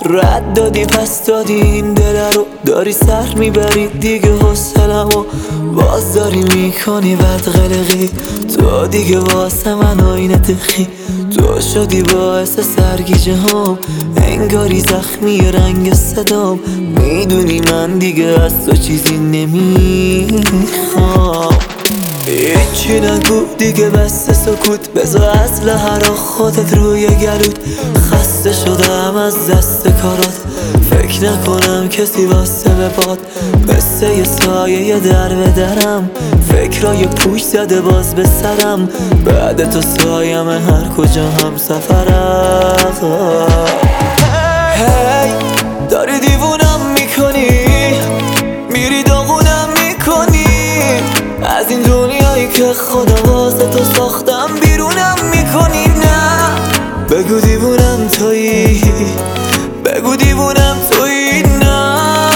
رد دادی پس دادی این دل رو، داری سر میبری دیگه حوصله‌مو باز داری میکنی بد قلقی. تو دیگه واسه من آینه تخی، تو شدی باعث سرگیجه هم، انگاری زخمی رنگ صدام. میدونی من دیگه از تو چیزی نمیخوام. هیچی نگو دیگه بس سکوت، بذار اصل هر خودت روی گلوت. خسته شدم از دست کارات، فکر نکنم کسی واسه بپاد. مثل یه سایه در به درم، فکرای پوش زده باز به سرم. بعد تو سایم هر کجا هم سفرم. هی داری دیوونم میکنی، میری داغونم میکنی از این دنیایی که خدا واسه تو ساختم. بیرونم میکنی نه، بگو دیوونم تویی، بگو دیوونم تویی. نه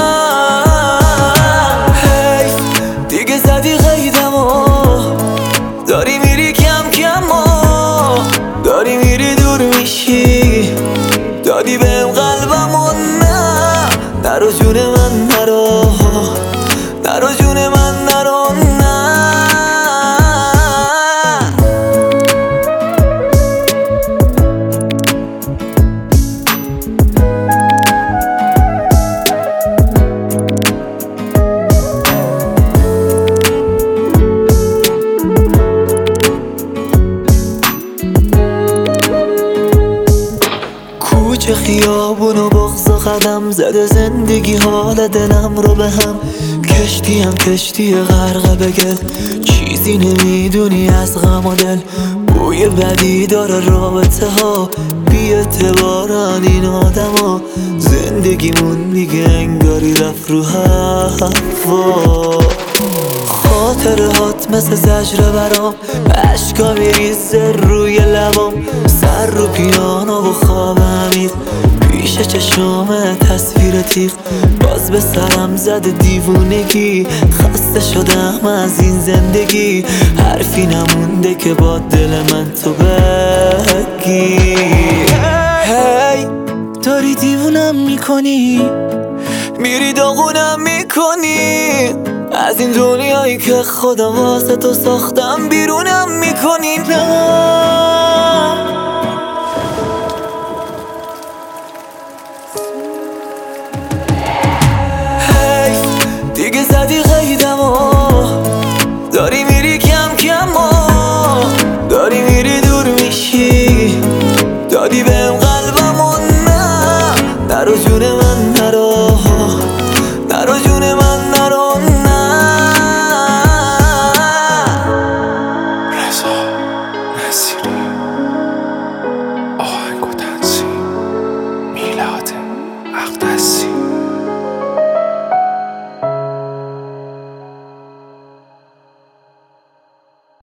حیف دیگه زدی قیدمو، داری میری کم کم و داری میری دور میشی. دادی بهم قلبمو، نه نرو جون من نرو، نرو جون من نرو. کوچه خیابون و بغض و قدم زده زندگی حال دلم رو به هم. کشتیم کشتی غرق به گل، چیزی نمیدونی از غم و دل. بوی بدی داره رابطه ها، بی اعتبارن این آدم ها. زندگیمون دیگه انگاری رفت رو هوا. خاطرهات مثل زجر برام، عشقا میریزه روی لبام. سر رو پیانو و خواب عمیق، پیش چشم تصویر تیغ. باز به سرم زده دیوونگی، خسته شدم از این زندگی. حرفی نمونده که با دل من تو بگی. هی داری دیوونم میکنی، میری داغونم میکنی از این دنیایی که خدا واسه تو ساختم. بیرونم میکنی نه، حیف دیگه زدی